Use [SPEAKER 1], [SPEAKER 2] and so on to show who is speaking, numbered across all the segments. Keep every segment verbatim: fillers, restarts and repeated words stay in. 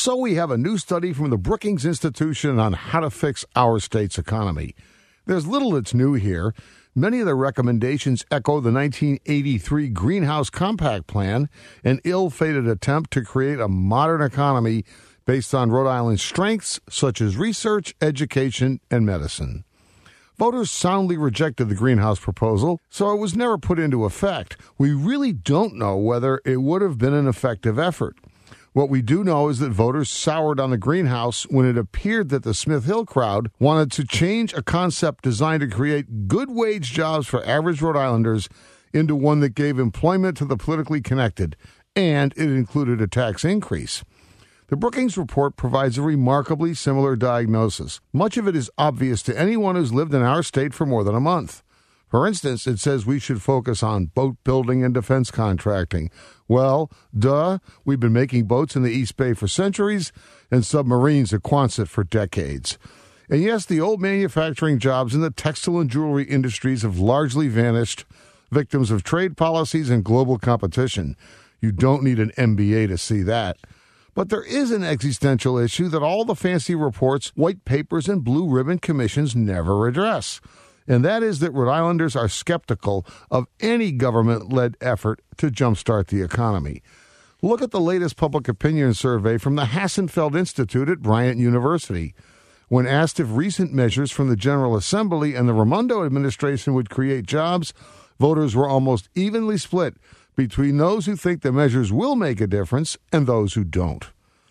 [SPEAKER 1] So we have a new study from the Brookings Institution on how to fix our state's economy. There's little that's new here. Many of the recommendations echo the nineteen eighty-three Greenhouse Compact Plan, an ill-fated attempt to create a modern economy based on Rhode Island's strengths, such as research, education, and medicine. Voters soundly rejected the Greenhouse proposal, so it was never put into effect. We really don't know whether it would have been an effective effort. What we do know is that voters soured on the Greenhouse when it appeared that the Smith Hill crowd wanted to change a concept designed to create good-wage jobs for average Rhode Islanders into one that gave employment to the politically connected, and it included a tax increase. The Brookings report provides a remarkably similar diagnosis. Much of it is obvious to anyone who's lived in our state for more than a month. For instance, it says we should focus on boat building and defense contracting. Well, duh, we've been making boats in the East Bay for centuries and submarines at Quonset for decades. And yes, the old manufacturing jobs in the textile and jewelry industries have largely vanished, victims of trade policies and global competition. You don't need an M B A to see that. But there is an existential issue that all the fancy reports, white papers, and blue ribbon commissions never address. And that is that Rhode Islanders are skeptical of any government-led effort to jumpstart the economy. Look at the latest public opinion survey from the Hassenfeld Institute at Bryant University. When asked if recent measures from the General Assembly and the Raimondo administration would create jobs, voters were almost evenly split between those who think the measures will make a difference and those who don't.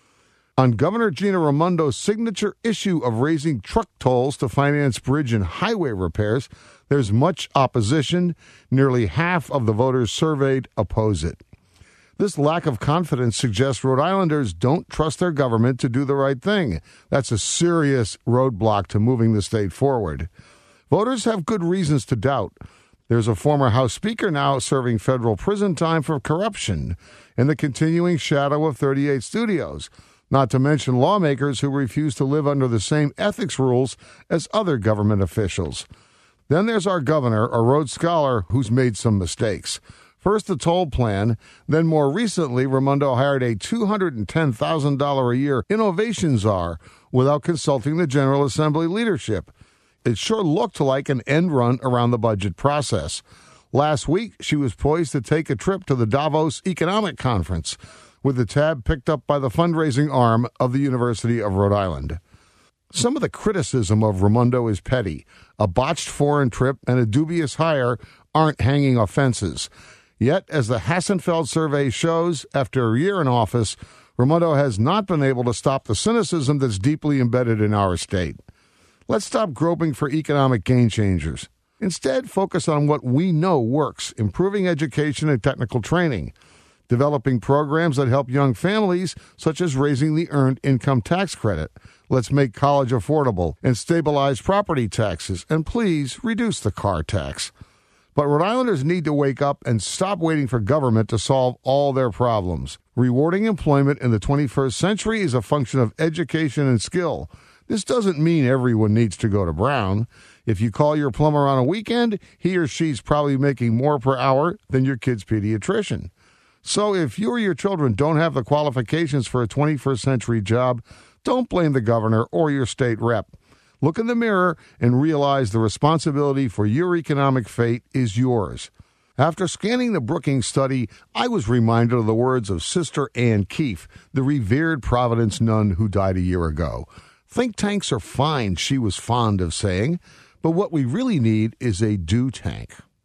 [SPEAKER 1] On Governor Gina Raimondo's signature issue of raising truck tolls to finance bridge and highway repairs, there's much opposition. Nearly half of the voters surveyed oppose it. This lack of confidence suggests Rhode Islanders don't trust their government to do the right thing. That's a serious roadblock to moving the state forward. Voters have good reasons to doubt. There's a former House Speaker now serving federal prison time for corruption in the continuing shadow of thirty-eight Studios. Not to mention lawmakers who refuse to live under the same ethics rules as other government officials. Then there's our governor, a Rhodes Scholar, who's made some mistakes. First the toll plan, then more recently, Raimondo hired a two hundred ten thousand dollars a year innovation czar without consulting the General Assembly leadership. It sure looked like an end run around the budget process. Last week, she was poised to take a trip to the Davos Economic Conference, with the tab picked up by the fundraising arm of the University of Rhode Island. Some of the criticism of Raimondo is petty. A botched foreign trip and a dubious hire aren't hanging offenses. Yet, as the Hassenfeld survey shows, after a year in office, Raimondo has not been able to stop the cynicism that's deeply embedded in our state. Let's stop groping for economic game changers. Instead, focus on what we know works, improving education and technical training, developing programs that help young families, such as raising the Earned Income Tax Credit. Let's make college affordable and stabilize property taxes, and please reduce the car tax. But Rhode Islanders need to wake up and stop waiting for government to solve all their problems. Rewarding employment in the twenty-first century is a function of education and skill. This doesn't mean everyone needs to go to Brown. If you call your plumber on a weekend, he or she's probably making more per hour than your kid's pediatrician. So if you or your children don't have the qualifications for a twenty-first century job, don't blame the governor or your state rep. Look in the mirror and realize the responsibility for your economic fate is yours. After scanning the Brookings study, I was reminded of the words of Sister Ann Keefe, the revered Providence nun who died a year ago. Think tanks are fine, she was fond of saying, but what we really need is a do tank.